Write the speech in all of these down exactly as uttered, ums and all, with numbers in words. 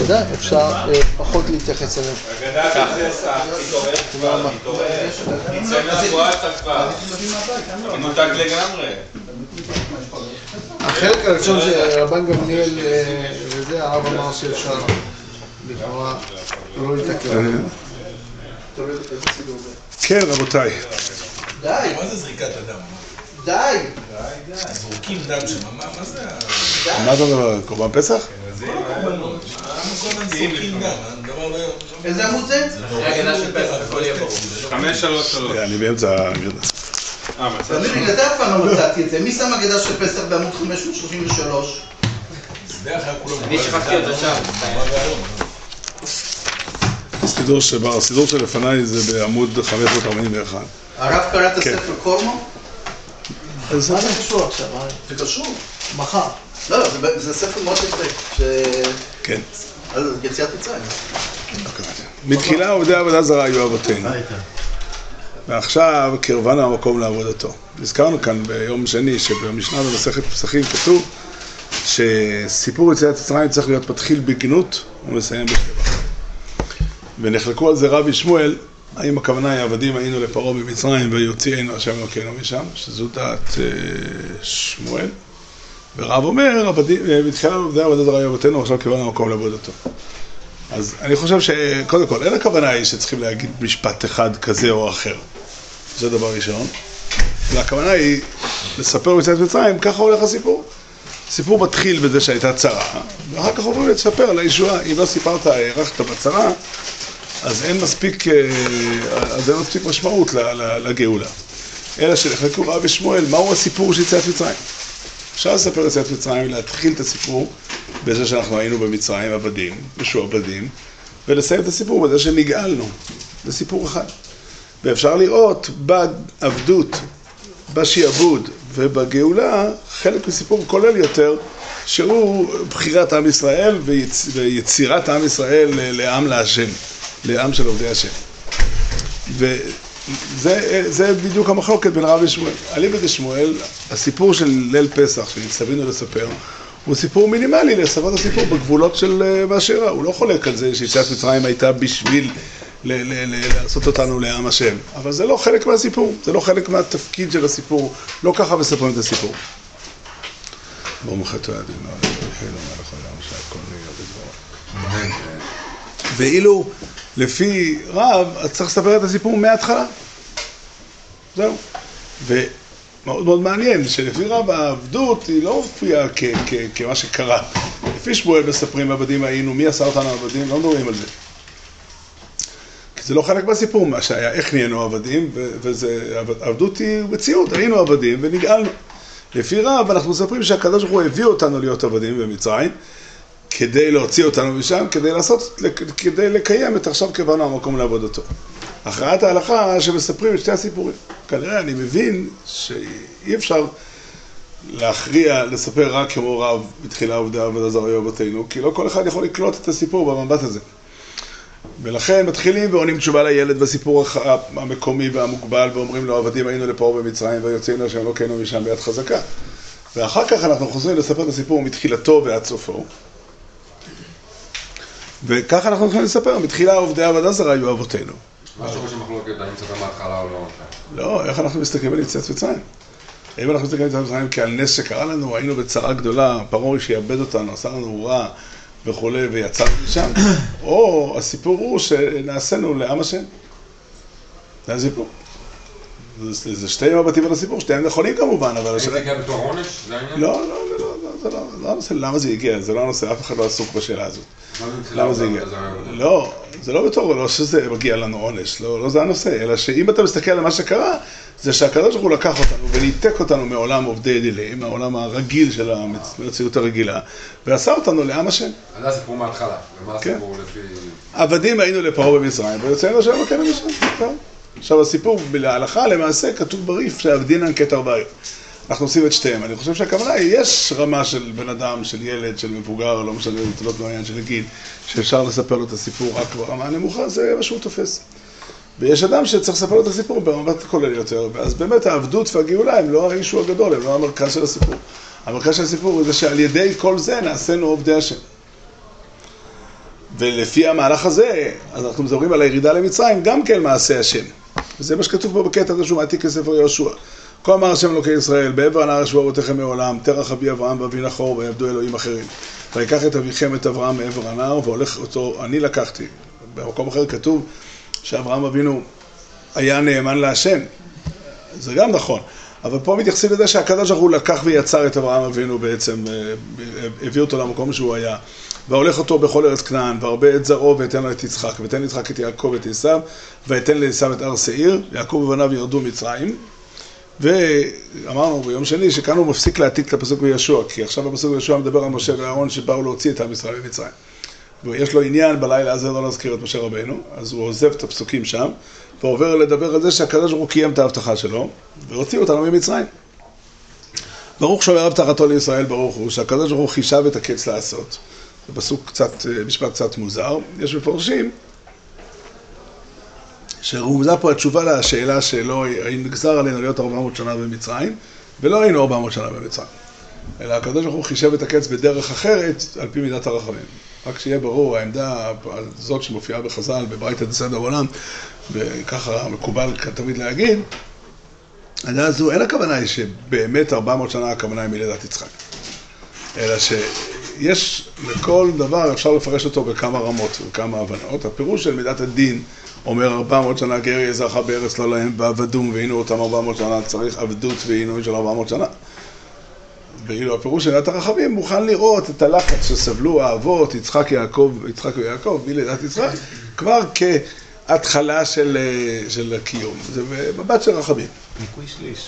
בוודאי, אפשר פחות להתייחס אליהם. הגדה של זה מתעורר כבר, מתעורר, יצא מהגבוהה אתה כבר, מנותק לגמרי. החלק הראשון שרבן גמליאל וזה, הרב אמר שאפשר לכאורה לא להתעכב. כן, רבותיי. די! מה זה זריקת הדם? די! זרוקים דם שם, מה זה? מה אתה מדבר? קורבן פסח? כל הקורבנות. למה כל הזמן זרוקים דם? דבר לא... איזה עמוד זה? זה הגדה של פסח, הכל יהיה ברור. חמש שלוש שלוש. אני באמצע הגדה. אני בגלל זה אף פעם לא מצאתי את זה. מי שם הגדה של פסח בעמוד חמש מאות שלושים ושלוש? אני שכחתי את זה שם. הסידור שבר, הסידור שלפניי זה בעמוד חמש מאות ארבעים ואחת. הרב קרא את הספר קורמו? מה זה קשור עכשיו? זה קשור. מחר. לא, לא, זה ספר מאוד יפה. כן. על יציאת מצרים. מתחילה עובדי עבודה זרה היו אבותינו. ועכשיו קרבנו המקום לעבודתו. נזכרנו כאן ביום שני שבמשנה במסכת פסחים כתוב שסיפור יציאת מצרים צריך להיות מתחיל בגנות ומסיים בשבח. ונחלקו על זה רבי שמואל, האם הכוונה היא עבדים היינו לפרעה במצרים ויוציאנו השם אלוקינו משם, שזו דעת שמואל. ורב אומר, בתחילה עובדי עבודה זרה היו אבותינו, עכשיו קרבנו המקום לעבודתו. אז אני חושב שקודם כל, אין הכוונה היא שצריכים להגיד משפט אחד כזה או אחר. זה דבר ראשון. והכוונה היא לספר ביציאת מצרים, ככה הולך הסיפור. הסיפור מתחיל בזה שהייתה צרה, ואחר כך עוברים לספר על הישועה. אם לא סיפרת, הערכת בצרה, אז אין מספיק, אז אין מספיק משמעות לגאולה. אלא שנחלקו רבי שמואל, מהו הסיפור של יציאת מצרים? אפשר לספר יציאת מצרים, להתחיל את הסיפור בזה שאנחנו היינו במצרים עבדים, משועבדים, ולסיים את הסיפור בזה שנגאלנו. זה סיפור אחד. ואפשר לראות בעבדות, בשעבוד ובגאולה, חלק מסיפור כולל יותר, שהוא בחירת עם ישראל ויצ... ויצירת עם ישראל לעם להשם, לעם של עובדי השם. וזה זה בדיוק המחלוקת בין רב ושמואל. אליבא דשמואל, הסיפור של ליל פסח שנצטווינו לספר, הוא סיפור מינימלי לספר את הסיפור בגבולות של ואשירה. הוא לא חולק על זה שיציאת מצרים הייתה בשביל ל- ל- ל- לעשות אותנו לעם השם. אבל זה לא חלק מהסיפור, זה לא חלק מהתפקיד של הסיפור. לא ככה מספרים את הסיפור. בואו מחטא הדין, חילו מלך העולם שהכל נהיה בדברו. ואילו לפי רב, אז צריך לספר את הסיפור מההתחלה. זהו. ומאוד מאוד מעניין שלפי רב העבדות היא לא מופיעה כ- כ- כמה שקרה. לפי שמואל מספרים עבדים היינו, מי עשה אותנו עבדים? לא מדברים על זה. כי זה לא חלק מהסיפור, מה שהיה, איך נהיינו עבדים, וזה, עבדות היא מציאות, היינו עבדים ונגאלנו. לפי רב אנחנו מספרים שהקדוש ברוך הוא הביא אותנו להיות עבדים במצרים, כדי להוציא אותנו משם, כדי לעשות, כדי לקיים את עכשיו קבענו המקום לעבודתו. הכרעת ההלכה שמספרים את שתי הסיפורים. כנראה אני מבין שאי אפשר להכריע, לספר רק כמו רב בתחילה עובדי עבודה זרה היו אבותינו, כי לא כל אחד יכול לקלוט את הסיפור במבט הזה. ולכן מתחילים ועונים תשובה לילד בסיפור המקומי והמוגבל, ואומרים לו עבדים היינו לפרעה במצרים ויוצאנו השם אלוקינו משם ביד חזקה. ואחר כך אנחנו חוזרים לספר את הסיפור מתחילתו ועד סופו. וככה אנחנו יכולים לספר, מתחילה עובדי עבודה זרה היו אבותינו. מה שורש המחלוקת, האם צריך מההתחלה או לא? לא, איך אנחנו מסתכלים על יציאת מצרים? אם אנחנו מסתכלים על יציאת מצרים כעל נס שקרה לנו, היינו בצרה גדולה, פרעה שיאבד אותנו, עשה לנו רע וכו' ויצאנו משם, או הסיפור הוא שנעשינו לעם השם. זה הסיפור. זה, זה שתי מבטים על הסיפור, שתיהם נכונים כמובן, אבל... האם זה הגיע בתור עונש? זה העניין? לא, לא, לא, לא, זה לא, לא הנושא, למה זה הגיע? זה לא הנושא, אף אחד לא עסוק בשאלה הזאת. למה זה הגיע? לא, זה לא בתור, לא שזה מגיע לנו עונש, לא, לא זה הנושא, אלא שאם אתה מסתכל על מה שקרה, זה שהקדוש ברוך הוא לקח אותנו וניתק אותנו מעולם עובדי אלילים, מהעולם הרגיל של המציאות הרגילה, ועשה אותנו לעם השם. אז זה הסיפור מההתחלה, ומה הסיפור לפי... עבדים היינו לפרעה במצרים, ויוצאנו השם אלוקינו משם. עכשיו הסיפור להלכה למעשה כתוב בריף שעבדינן כתרבעי. אנחנו עושים את שתיהם. אני חושב שהכוונה היא, יש רמה של בן אדם, של ילד, של מבוגר, לא משנה, זה לא עניין של גיל, שאפשר לספר לו את הסיפור רק ברמה הנמוכה, זה מה שהוא תופס. ויש אדם שצריך לספר לו את הסיפור במבט כולל יותר, אז באמת העבדות והגאולה הם לא האישו הגדול, הם לא המרכז של הסיפור. המרכז של הסיפור זה שעל ידי כל זה נעשינו עובדי השם. ולפי המהלך הזה, אז אנחנו מדברים על הירידה למצרים, גם כן מעשה השם. וזה מה שכתוב פה בקטע הזה שהוא מעתיק כספר יהושע. כה אמר השם אלוקי ישראל, בעבר הנהר ישבו אבותיכם מעולם, תרח אבי אברהם ואבי נחור ויעבדו אלוהים אחרים. ויקח את אביכם את אברהם מעבר הנהר, והולך אותו, אני לקחתי. במקום אחר כתוב שאברהם אבינו היה נאמן להשם. זה גם נכון. אבל פה מתייחסים לזה שהקדוש ברוך הוא לקח ויצר את אברהם אבינו בעצם, הביא אותו למקום שהוא היה. והולך אותו בכל ארץ כנען, והרבה את זרעו ויתן לו את יצחק, ויתן יצחק את יעקב ואת עשיו, ויתן לעשיו את הר שעיר, יעקב ובניו ירדו מצרים. ואמרנו ביום שני שכאן הוא מפסיק להעתיק את הפסוק בישוע, כי עכשיו הפסוק בישוע מדבר על משה ואהרון שבאו להוציא את עם ישראל ממצרים. ויש לו עניין בלילה הזה לא להזכיר את משה רבנו, אז הוא עוזב את הפסוקים שם, ועובר לדבר על זה שהקדוש ברוך הוא קיים את ההבטחה שלו, והוציא אותנו ממצרים. ברוך שומר הבטחתו לישראל, ברוך הוא, שהקדוש ברוך הוא חישב את הקץ לעשות. זה פסוק קצת, משפט קצת מוזר. יש מפורשים שרומזה פה התשובה לשאלה שלא נגזר עלינו להיות ארבע מאות שנה במצרים, ולא היינו ארבע מאות שנה במצרים. אלא הקדוש ברוך הוא חישב את הקץ בדרך אחרת, על פי מידת הרחמים. רק שיהיה ברור, העמדה הזאת שמופיעה בחז"ל, בברייתא דסדר עולם, וככה מקובל תמיד להגיד, העמדה הזו, אין הכוונה היא שבאמת ארבע מאות שנה הכוונה היא מלידת יצחק. אלא שיש לכל דבר, אפשר לפרש אותו בכמה רמות וכמה הבנות. הפירוש של מידת הדין אומר ארבע מאות שנה גר יהיה זרעך בארץ לא להם ועבדום והיינו אותם ארבע מאות שנה, צריך עבדות ועינוי של ארבע מאות שנה. ואילו הפירוש של מידת הרחמים מוכן לראות את הלחץ שסבלו האבות, יצחק יעקב, יצחק ויעקב, מלידת יצחק, כבר כהתחלה של, של הקיום. זה מבט של רחמים. ניקוי שליש.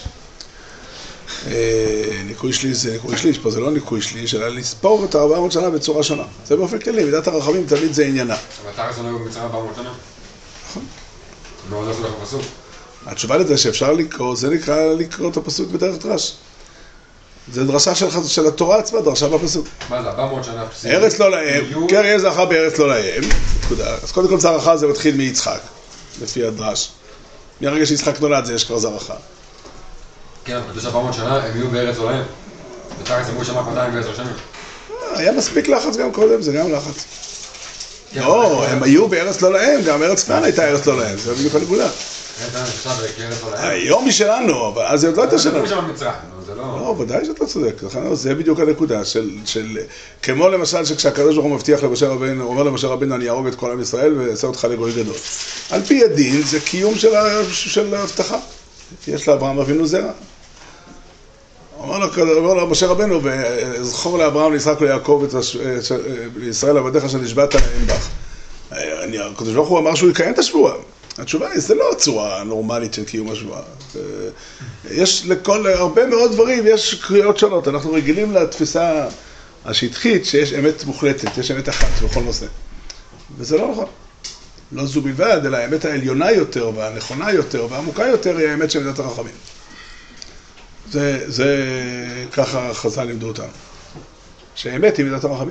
ניקוי שליש זה ניקוי שליש, פה זה לא ניקוי שליש, אלא לספור את ארבע מאות שנה בצורה שונה. זה באופן כללי, מידת הרחמים תמיד זה עניינה. אבל אתה רצון היו במצרים ארבע מאות שנה? נכון. מאוד עשו לך פסוק. התשובה לזה שאפשר לקרוא, זה נקרא לקרוא את הפסוק בדרך דרש. זה דרשה של, של התורה עצמה, דרשה בפסוק. מה זה, ארבע מאות שנה פסיק? ארץ לא להם, קר יהיה זרעך בארץ לא להם. אז קודם כל זרעך זה מתחיל מיצחק, לפי הדרש. מהרגע שיצחק נולד זה יש כבר זרעך. כן, אבל כתוב ארבע מאות שנה הם יהיו בארץ לא להם. בתארץ אמרו שם מאתיים ועשר שנים. היה מספיק לחץ גם קודם, זה גם לחץ. לא, הם היו בארץ לא להם, גם ארץ כנען הייתה ארץ לא להם, זה בדיוק הנקודה. היום היא שלנו, אבל אז זה עוד לא הייתה שלנו. לא, ודאי שאתה צודק, זה בדיוק הנקודה של, כמו למשל שכשהקדוש ברוך הוא מבטיח למשה רבנו, הוא אומר למשה רבנו אני אהרוג את כל עם ישראל ואעשה אותך לגוי גדול. על פי הדין זה קיום של הבטחה, יש לאברהם אבינו זרע. אומר לו משה רבנו, וזכור לאברהם, ליצחק וליעקב, לישראל עבדיך שנשבעת להם בך. הקדוש ברוך הוא אמר שהוא יקיים את השבועה. התשובה היא, זה לא הצורה הנורמלית של קיום השבועה. יש לכל, הרבה מאוד דברים, יש קריאות שונות. אנחנו רגילים לתפיסה השטחית שיש אמת מוחלטת, יש אמת אחת בכל נושא. וזה לא נכון. לא זו בלבד, אלא האמת העליונה יותר והנכונה יותר והעמוקה יותר היא האמת של מידת הרחמים. זה, זה ככה חז"ל לימדו אותנו. שהאמת היא מידת הרחמים.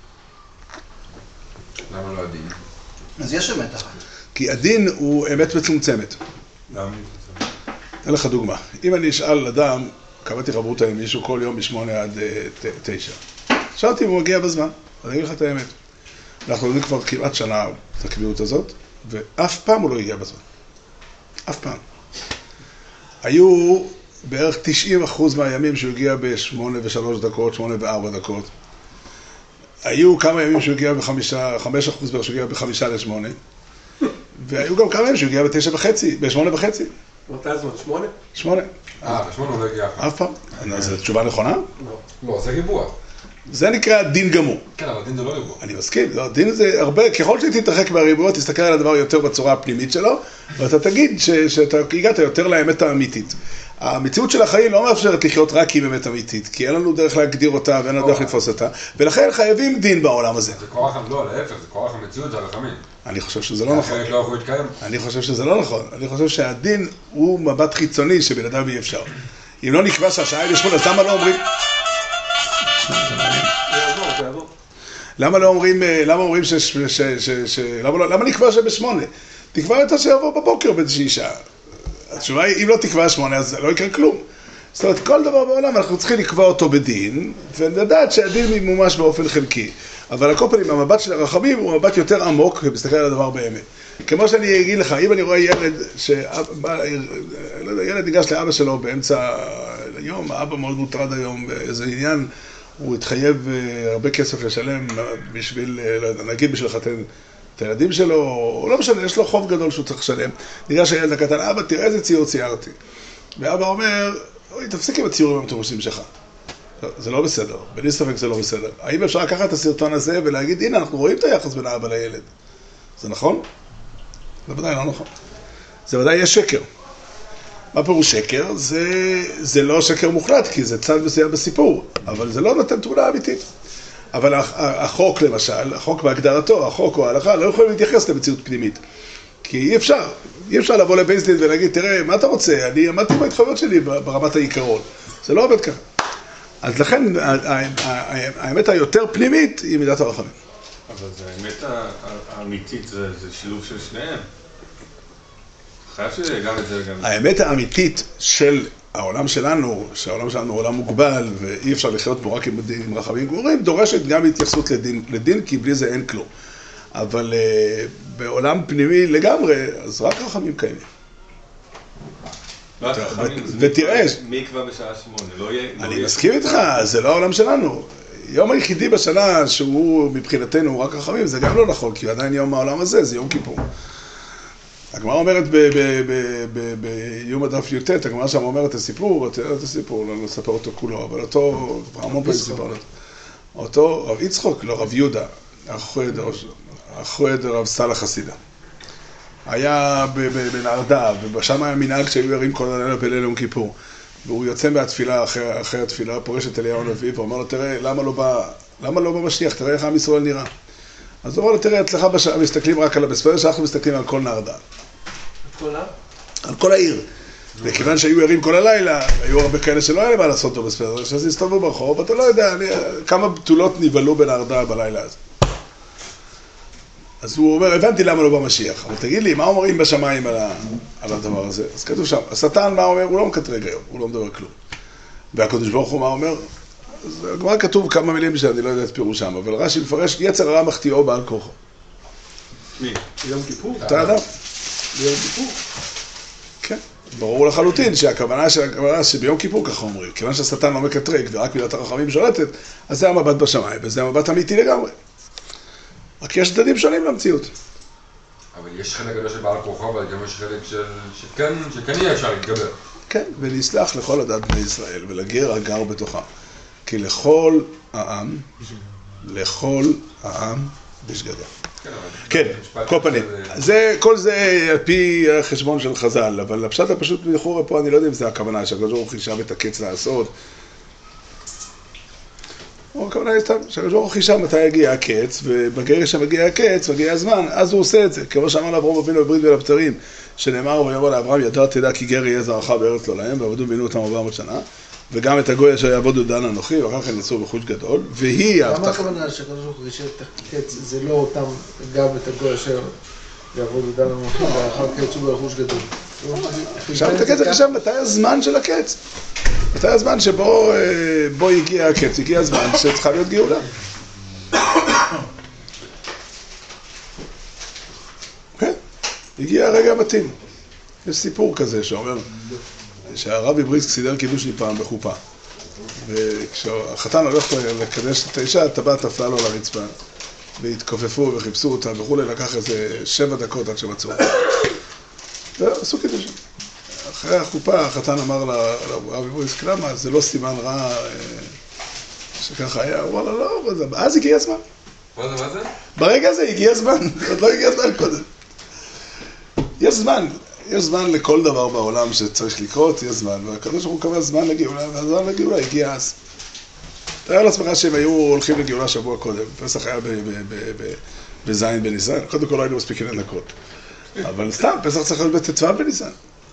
למה לא הדין? אז יש אמת אחת. כי הדין הוא אמת מצומצמת. למה? אתן לך דוגמה. אם אני אשאל אדם, קבעתי חברותא עם מישהו כל יום בשמונה עד תשע. שאלתי אם הוא מגיע בזמן, אז אני אגיד לך את האמת. אנחנו יודעים כבר כמעט שנה את הקביעות הזאת, ואף פעם הוא לא הגיע בזמן. אף פעם. היו בערך תשעים אחוז מהימים שהוא הגיע בשמונה ושלוש דקות, שמונה וארבע דקות. היו כמה ימים שהוא הגיע בחמישה, חמש אחוז בערך שהוא הגיע בחמישה לשמונה. והיו גם כמה ימים שהוא הגיע בתשע וחצי, בשמונה וחצי. מתי זמן? שמונה? שמונה. אה, בשמונה הוא לא הגיע אף פעם. אף פעם. אז זו תשובה נכונה? לא, זה ריבוע. זה נקרא דין גמור. כן, אבל דין זה לא ריבוע. אני מסכים, לא, דין זה הרבה, ככל שתתרחק מהריבוע, תסתכל על הדבר יותר בצורה הפנימית שלו, ואתה תגיד ש, שאתה הגעת יותר לאמת האמיתית. המציאות של החיים לא מאפשרת לחיות רק עם אמת אמיתית, כי אין לנו דרך להגדיר אותה ואין לנו דרך לתפוס אותה, ולכן חייבים דין בעולם הזה. זה כורח, לא, להפך, זה כורח המציאות, זה הרחמים. אני חושב שזה לא נכון. אחרת לא יכול להתקיים. אני חושב שזה לא נכון. אני חושב שהדין הוא מבט חיצוני שבלעדיו אי אפשר. אם לא נקבע שהשעה היא בשמונה, אז למה לא אומרים... למה לא אומרים, למה אומרים ש... ש... ש... ש... למה לא... למה נקבע שבשמונה? תקבע את שיבוא בבוקר באיזושהי שעה. התשובה היא, אם לא תקבע שמונה, אז לא יקרה כלום. זאת אומרת, כל דבר בעולם אנחנו צריכים לקבוע אותו בדין, ולדעת שהדין ממומש באופן חלקי. אבל על כל פנים, המבט של הרחמים הוא מבט יותר עמוק, ומסתכל על הדבר באמת. כמו שאני אגיד לך, אם אני רואה ילד, לא יודע, ילד ניגש לאבא שלו באמצע היום, האבא מאוד מוטרד היום באיזה עניין, הוא התחייב הרבה כסף לשלם בשביל, לא יודע, נגיד בשביל לחתן את הילדים שלו, או לא משנה, יש לו חוב גדול שהוא צריך לשלם. ניגש הילד הקטן, אבא, תראה איזה ציור ציירתי. ואבא אומר, אוי, תפסיק עם הציורים המטורשים שלך. זה לא בסדר, בלי ספק זה לא בסדר. האם אפשר לקחת את הסרטון הזה ולהגיד, הנה, אנחנו רואים את היחס בין האבא לילד. זה נכון? זה ודאי לא נכון. זה ודאי יש שקר. מה פירוש שקר? זה, זה לא שקר מוחלט, כי זה צד מסוים בסיפור, אבל זה לא נותן תמונה אמיתית. אבל החוק למשל, החוק בהגדרתו, החוק או ההלכה, לא יכולים להתייחס למציאות פנימית. כי אי אפשר, אי אפשר לבוא לבייס דין ולהגיד, תראה, מה אתה רוצה? אני עמדתי בהתחייבות שלי ברמת העיקרון. זה לא עובד ככה. אז לכן, האמת היותר פנימית היא מידת הרחמים. אבל זה האמת האמיתית, זה שילוב של שניהם. חייב שזה גם את זה וגם... האמת האמיתית של העולם שלנו, שהעולם שלנו הוא עולם מוגבל, ואי אפשר לחיות בו רק עם, עם רחמים גמורים, דורשת גם התייחסות לדין, לדין, כי בלי זה אין כלום. אבל uh, בעולם פנימי לגמרי, אז רק רחמים קיימים. לא, רחמים, ותראה... מי יקבע בשעה שמונה? לא יהיה... אני מסכים איתך, זה לא העולם שלנו. יום היחידי בשנה שהוא מבחינתנו רק רחמים, זה גם לא נכון, כי עדיין יום העולם הזה, זה יום כיפור. הגמרא אומרת ביום הדף י"ט, הגמרא שם אומרת את הסיפור, את הסיפור, לא נספר אותו כולו, אבל אותו, המון פעמים סיפר לו. אותו רב יצחוק, לא רב יהודה, אחרי רב סלח חסידה. היה בנהרדה, ושם היה מנהג שהיו ערים כל הלילה בליל יום כיפור. והוא יוצא מהתפילה, אחרי, אחרי התפילה, פורש את אליהו הנביא, ואומר לו, תראה, למה לא בא, למה לא בא משיח? תראה איך עם ישראל נראה. אז הוא אומר לו, תראה, אצלך בשעה מסתכלים רק על הבספר, שאנחנו מסתכלים על כל נהרדה. כל העיר? על כל העיר. וכיוון שהיו ערים כל הלילה, היו הרבה כאלה שלא היה למה לעשות אותו בספר, שזה הסתובבו ברחוב, אתה לא יודע, אני, כמה בתולות נבלו בנהרדה בלילה הזה. אז הוא אומר, הבנתי למה לא בא משיח, אבל תגיד לי, מה אומרים בשמיים על, ה, על הדבר הזה? אז כתוב שם, השטן מה אומר? הוא לא מקטרג היום, הוא לא מדבר כלום. והקדוש ברוך הוא מה אומר? אז כבר כתוב כמה מילים שאני לא יודע את פירושם, אבל רש"י מפרש, יצר הרע מחטיאו בעל כוחו. מי? יום כיפור? אתה אדם. ביום כיפור? כן. ברור לחלוטין שהכוונה של הכוונה שביום כיפור ככה אומרים, כיוון שהשטן לא מקטרג ורק מידת הרחמים שולטת, אז זה המבט בשמיים, וזה המבט אמיתי לגמרי. רק יש צדדים שונים למציאות. אבל יש חלק גדול של בעל כוחו, אבל גם יש חלק של... שכן, שכן יהיה אפשר להתגבר. כן, ולסלח לכל הדת בני ישראל, ולגר הגר בתוכה. כי לכל העם, לכל העם בשגגה. כן, כל פנים. זה, כל זה על פי החשבון של חז"ל, אבל הפשט הפשוט לכאורה פה, אני לא יודע אם זה הכוונה, שהקדוש ברוך הוא חישב את הקץ לעשות. או הכוונה היא סתם, שהקדוש ברוך הוא חישב מתי יגיע הקץ, וברגע שמגיע הקץ, מגיע הזמן, אז הוא עושה את זה. כמו שאמר לאברהם אבינו בברית בין הבתרים, שנאמר ויאמר לאברהם, ידע תדע כי גר יהיה זרעך בארץ לא להם, ועבדו ובינו אותם ארבע מאות שנה, וגם את הגוי אשר יעבודו דן אנוכי, ואחר כך יצאו בחוש גדול, והיא למה הכוונה שהקדוש ברוך הוא חישב את הקץ, זה לא אותם, גם את הגוי אשר יעבודו דן אנוכי, ואחר כך יצאו בחוש גדול. עכשיו את הקץ, עכשיו מתי הזמן של הקץ? מתי הזמן שבו בו הגיע הקץ? הגיע הזמן שצריכה להיות גאולה. כן, הגיע הרגע המתאים. יש סיפור כזה שאומר שהרבי בריסק סידר קידוש פעם בחופה. וכשהחתן הולך לקדש את האישה, הטבעת נפלה לו על הרצפה. והתכופפו וחיפשו אותה וכולי, לקח איזה שבע דקות עד שמצאו אותה. ועשו קידוש. אחרי החופה, החתן אמר לרבי בריסק, למה? זה לא סימן רע שככה היה. הוא אמר לו, לא, אז הגיע הזמן. מה זה, מה זה? ברגע הזה הגיע הזמן, עוד לא הגיע הזמן קודם. יש זמן, יש זמן לכל דבר בעולם שצריך לקרות, יש זמן, והקדוש ברוך הוא קבע זמן לגאולה, והזמן לגאולה הגיע אז. תאר לעצמך שהם היו הולכים לגאולה שבוע קודם, פסח היה בזין בניסן, קודם כל לא היינו מספיקים לנקות. אבל סתם, פסח צריך להיות בט"ו בניסן.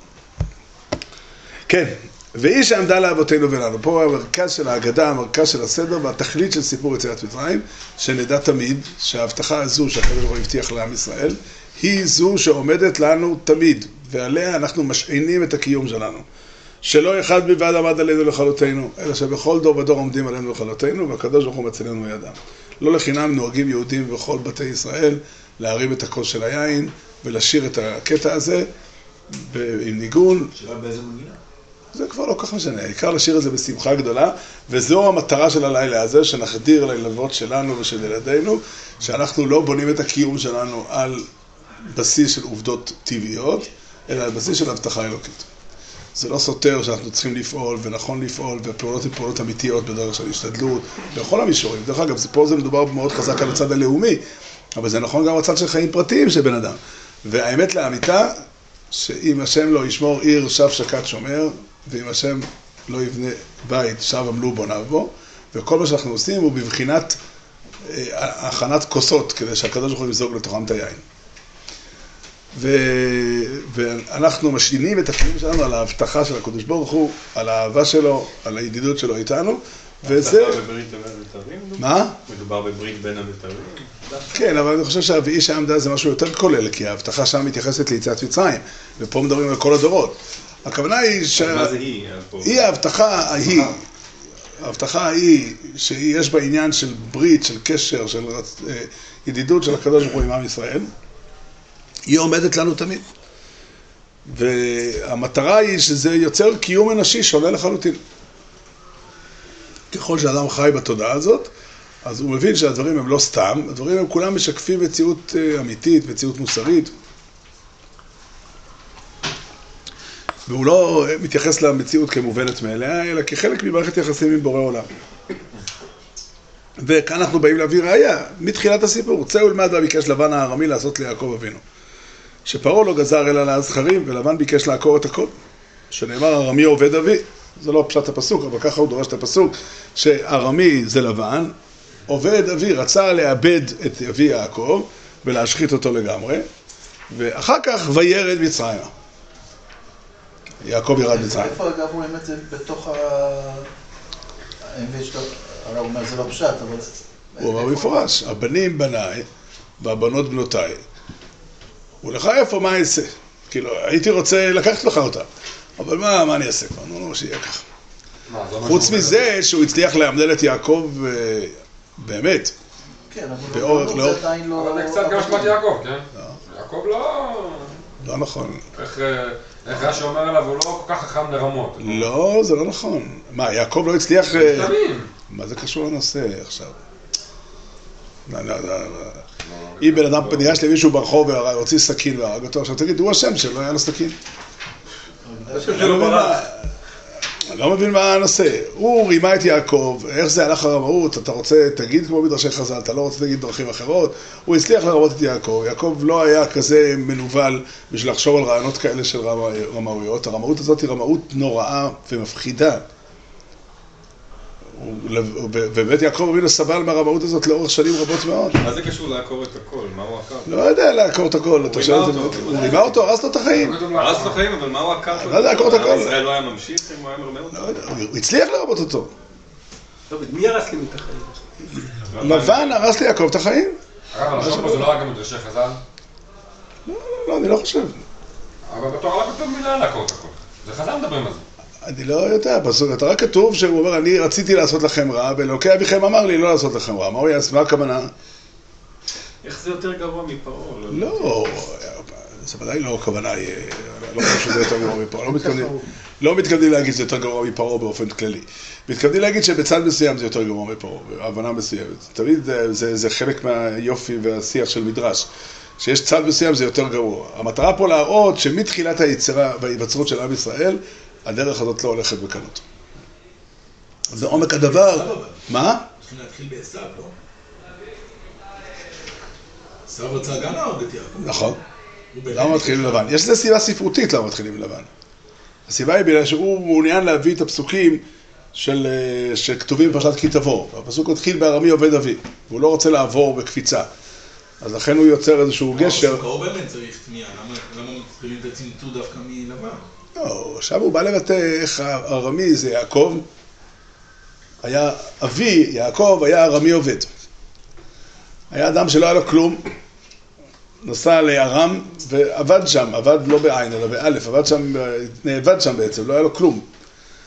כן, והיא שעמדה לאבותינו ולנו, פה המרכז של ההגדה, המרכז של הסדר והתכלית של סיפור יציאת מצרים, שנדע תמיד שההבטחה הזו שהקדוש ברוך הוא הבטיח לעם ישראל, היא זו שעומדת לנו תמיד, ועליה אנחנו משעינים את הקיום שלנו. שלא אחד בלבד עמד עלינו לכלותנו, אלא שבכל דור ודור עומדים עלינו לכלותנו, והקדוש ברוך הוא מצילנו מידם. לא לחינם נוהגים יהודים בכל בתי ישראל להרים את הכוס של היין ולשיר את הקטע הזה עם ניגון. שירה באיזה מנגינה? זה כבר לא כך משנה, העיקר לשיר את זה בשמחה גדולה, וזו המטרה של הלילה הזה, שנחדיר לילדות שלנו ושל ילדינו, שאנחנו לא בונים את הקיום שלנו על בסיס של עובדות טבעיות, אלא על בסיס של הבטחה אלוקית. זה לא סותר שאנחנו צריכים לפעול, ונכון לפעול, והפעולות הן פעולות אמיתיות בדרך של השתדלות, בכל המישורים. דרך אגב, פה זה מדובר מאוד חזק על הצד הלאומי, אבל זה נכון גם על הצד של חיים פרטיים של בן אדם. והאמת לאמיתה, שאם השם לא ישמור עיר, שב שקד שומר, ואם השם לא יבנה בית, שב עמלו בוניו בו, וכל מה שאנחנו עושים הוא בבחינת אה, הכנת כוסות, כדי שהקדוש ברוך הוא ימזוג לתוכם את היין. ו... ואנחנו משעינים את החיים שלנו על ההבטחה של הקדוש ברוך הוא, על האהבה שלו, על הידידות שלו איתנו, וזה... מדובר בברית בין הבתרים? מה? מדובר בברית בין הבתרים? כן, אבל אני חושב שהרביעי שעמדה זה משהו יותר כולל, כי ההבטחה שם מתייחסת ליציאת מצרים, ופה מדברים על כל הדורות. הכוונה היא ש... מה זה היא? היא ההבטחה ההיא, ההבטחה ההיא שיש בה עניין של ברית, של קשר, של ידידות של הקדוש ברוך הוא עם עם ישראל, היא עומדת לנו תמיד. והמטרה היא שזה יוצר קיום אנושי שונה לחלוטין. ככל שאדם חי בתודעה הזאת, אז הוא מבין שהדברים הם לא סתם, הדברים הם כולם משקפים מציאות אמיתית, מציאות מוסרית, והוא לא מתייחס למציאות כמובנת מאליה, אלא כחלק ממערכת יחסים עם בורא עולם. וכאן אנחנו באים להביא ראיה, מתחילת הסיפור, צאו למד וביקש לבן הארמי לעשות ליעקב אבינו. שפרעה לא גזר אלא להזכרים, ולבן ביקש לעקור את הכל. שנאמר, ארמי עובד אבי. זה לא פשט הפסוק, אבל ככה הוא דורש את הפסוק, שארמי זה לבן, עובד אבי, רצה לאבד את אבי יעקב, ולהשחית אותו לגמרי, ואחר כך וירד מצרימה. יעקב ירד מצרים. איפה אגב רואים את זה בתוך ה... הרי הוא אומר זה לא פשט, אבל... הוא אומר מפורש, הבנים בניי והבנות בנותיי. הוא לך איפה, מה יעשה? כאילו, הייתי רוצה לקחת לך אותה, אבל מה, מה אני אעשה כבר? נו, שיהיה ככה. חוץ מזה שהוא הצליח להמדל את יעקב באמת. כן, באורך לא... אבל זה קצת גם שמעת יעקב, כן? יעקב לא... לא נכון. איך... איך רש"י אומר עליו, הוא לא כל כך חכם לרמות. לא, זה לא נכון. מה, יעקב לא הצליח... תמים. מה זה קשור לנושא עכשיו? לא, לא, לא. אם בן אדם ניגש למישהו ברחוב והוציא סכין והרג אותו, עכשיו תגיד, הוא השם שלו, היה לו סכין. אני לא מבין מה הנושא. הוא רימה את יעקב, איך זה הלך הרמאות, אתה רוצה, תגיד כמו מדרשי חז"ל, אתה לא רוצה להגיד דרכים אחרות. הוא הצליח לרמות את יעקב. יעקב לא היה כזה מנוול בשביל לחשוב על רעיונות כאלה של רמאויות. הרמאות הזאת היא רמאות נוראה ומפחידה. ובאמת יעקב אבינו סבל מהרמאות הזאת לאורך שנים רבות מאוד. מה זה קשור לעקור את הכל? מה הוא עקר? לא יודע לעקור את הכל. הוא רימה אותו, הרס לו את החיים. הרס לו את החיים, אבל מה הוא עקר? לא יודע לעקור את הכל. ישראל לא היה ממשיך אם הוא היה מרמה אותו? לא יודע, הוא הצליח לרמות אותו. מי הרס לי את החיים? לבן הרס לי יעקב את החיים. אגב, לחשוב פה זה לא רק גם מדרשי חז"ל? לא, אני לא חושב. אבל בתורה לא כתוב מילה לעקור את הכל. זה חז"ל מדברים על זה. אני לא יודע, בסוף, אתה רק כתוב שהוא אומר, אני רציתי לעשות לכם רע, ואלוקי אביכם אמר לי לא לעשות לכם רע. מה הוא יעשה? מה הכוונה? איך זה יותר גבוה מפרעה? לא, זה ודאי לא הכוונה, אני לא חושב שזה יותר גרוע מפרעה. לא מתכוונים להגיד שזה יותר גרוע מפרעה באופן כללי. מתכוונים להגיד שבצד מסוים זה יותר גרוע מפרעה, בהבנה מסוימת. תמיד זה חלק מהיופי והשיח של מדרש. שיש צד מסוים זה יותר גרוע. המטרה פה להראות שמתחילת היצירה וההיווצרות של עם ישראל, הדרך הזאת לא הולכת בקלות. זה עומק הדבר. מה? צריכים להתחיל בעשיו, לא? עשיו רצה גם להרוג את יעקב. נכון. למה מתחילים לבן? יש לזה סיבה ספרותית למה מתחילים לבן. הסיבה היא בגלל שהוא מעוניין להביא את הפסוקים של, שכתובים בפרשת כי תבוא. הפסוק מתחיל בארמי עובד אבי, והוא לא רוצה לעבור בקפיצה. אז לכן הוא יוצר איזשהו גשר. הפסוק ההוא באמת צריך תמיהה, למה מתחילים את הצמצום דווקא מלבן? לא, עכשיו הוא בא לבטא איך הארמי זה יעקב, היה אבי, יעקב היה ארמי עובד. היה אדם שלא היה לו כלום, נסע לארם ועבד שם, עבד לא בעין אלא באלף, עבד שם, נעבד שם בעצם, לא היה לו כלום.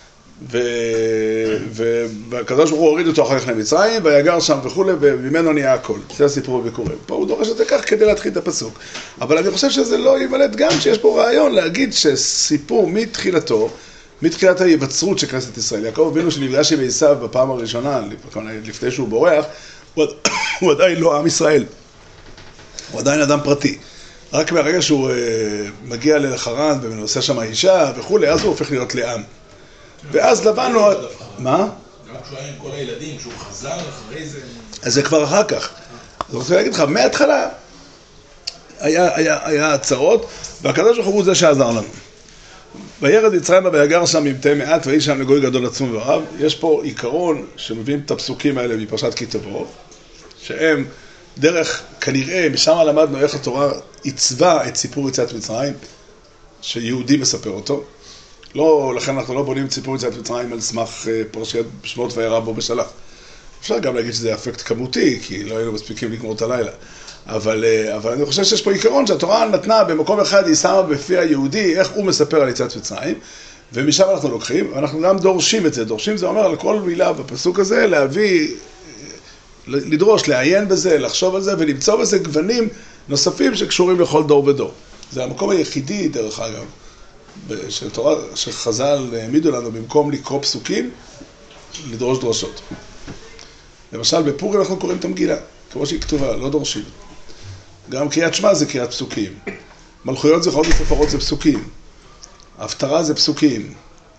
והקדוש ברוך הוא הוריד אותו אחר כך למצרים, ויגר שם וכולי, וממנו נהיה הכל. זה הסיפור בביקורים. פה הוא דורש את זה כך כדי להתחיל את הפסוק. אבל אני חושב שזה לא ייוולד גם שיש פה רעיון להגיד שסיפור מתחילתו, מתחילת ההיווצרות של כנסת ישראל. יעקב אבינו שנפגש עם עשיו בפעם הראשונה, לפני שהוא בורח, הוא עדיין לא עם ישראל. הוא עדיין אדם פרטי. רק מהרגע שהוא מגיע לחרן ומנוסה שם האישה וכולי, אז הוא הופך להיות לעם. ואז לבנו... מה? גם כשהוא היה עם כל הילדים, כשהוא חזר אחרי זה... אז זה כבר אחר כך. אני רוצה להגיד לך, מההתחלה היה, היה, היה הצעות, והקדוש ברוך הוא זה שעזר לנו. וירד מצרימה ויגר שם עם תה מעט, ויהי שם לגוי גדול עצום ורב. יש פה עיקרון שמביאים את הפסוקים האלה מפרשת כי תבוא, שהם דרך, כנראה, משם למדנו איך התורה עיצבה את סיפור יציאת מצרים, שיהודי מספר אותו. לא, לכן אנחנו לא בונים סיפור יציאת מצרים על סמך פרשת שמות וירא בו בשלח. אפשר גם להגיד שזה אפקט כמותי, כי לא היינו מספיקים לגמור את הלילה. אבל, אבל אני חושב שיש פה עיקרון שהתורה נתנה במקום אחד, היא שמה בפי היהודי איך הוא מספר על יציאת מצרים, ומשם אנחנו לוקחים, ואנחנו גם דורשים את זה. דורשים זה אומר על כל מילה בפסוק הזה, להביא, לדרוש, לעיין בזה, לחשוב על זה, ולמצוא בזה גוונים נוספים שקשורים לכל דור ודור. זה המקום היחידי, דרך אגב, של תורה, שחז"ל העמידו לנו במקום לקרוא פסוקים, לדרוש דרשות. למשל, בפורים אנחנו קוראים את המגילה, כמו שהיא כתובה, לא דורשים. גם קריאת שמע זה קריאת פסוקים. מלכויות זכרות וספרות זה פסוקים. ההפטרה זה פסוקים.